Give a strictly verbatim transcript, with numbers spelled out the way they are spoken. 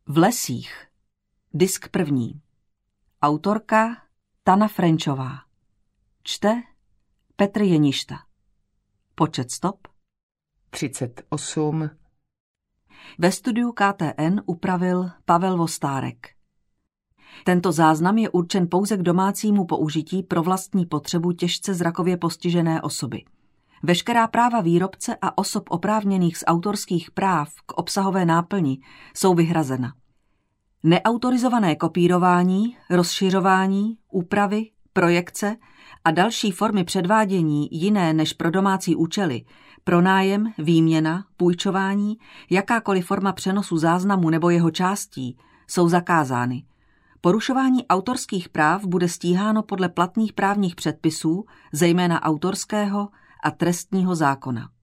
V lesích. Disk první. Autorka Tana Frenčová. Čte Petr Jeništa. Počet stop třicet osm. Ve studiu K T N upravil Pavel Vostárek. Tento záznam je určen pouze k domácímu použití pro vlastní potřebu těžce zrakově postižené osoby. Veškerá práva výrobce a osob oprávněných z autorských práv k obsahové náplni jsou vyhrazena. Neautorizované kopírování, rozšiřování, úpravy, projekce a další formy předvádění jiné než pro domácí účely, pronájem, výměna, půjčování, jakákoliv forma přenosu záznamu nebo jeho částí jsou zakázány. Porušování autorských práv bude stíháno podle platných právních předpisů, zejména autorského a trestního zákona.